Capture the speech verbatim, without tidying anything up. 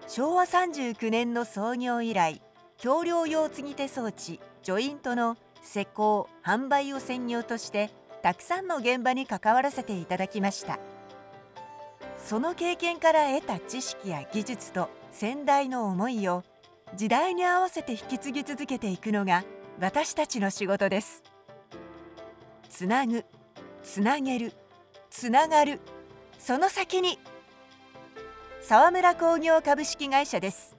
しょうわさんじゅうきゅうねんの創業以来、橋梁用継ぎ手装置ジョイントの施工・販売を専業としてたくさんの現場に関わらせていただきました。その経験から得た知識や技術と先代の思いを時代に合わせて引き継ぎ続けていくのが私たちの仕事です。つなぐ、つなげる、つながる、その先に沢村工業株式会社です。